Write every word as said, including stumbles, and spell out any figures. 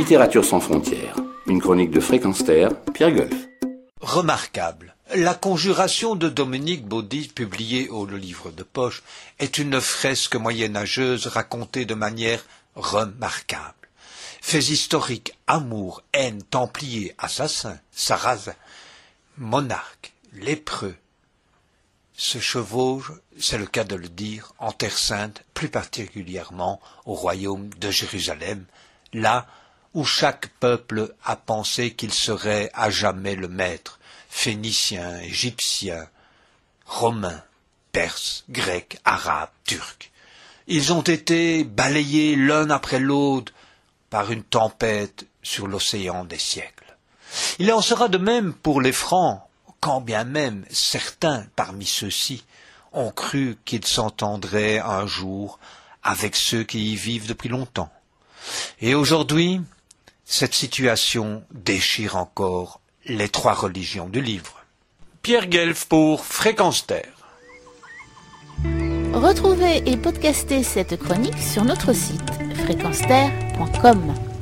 Littérature sans frontières, une chronique de Fréquence Terre, Pierre Golf. Remarquable. La conjuration de Dominique Baudis, publiée au Le Livre de Poche, est une fresque moyenâgeuse racontée de manière remarquable. Faits historiques, amour, haine, templiers, assassins, sarrasins, monarques, lépreux, se chevauchent, c'est le cas de le dire, en Terre Sainte, plus particulièrement au royaume de Jérusalem, là où chaque peuple a pensé qu'il serait à jamais le maître, phéniciens, égyptiens, romains, perses, grecs, arabes, turcs. Ils ont été balayés l'un après l'autre par une tempête sur l'océan des siècles. Il en sera de même pour les Francs, quand bien même certains parmi ceux-ci ont cru qu'ils s'entendraient un jour avec ceux qui y vivent depuis longtemps. Et aujourd'hui, cette situation déchire encore les trois religions du livre. Pierre Guelf pour Fréquence Terre. Retrouvez et podcastez cette chronique sur notre site fréquence terre point com.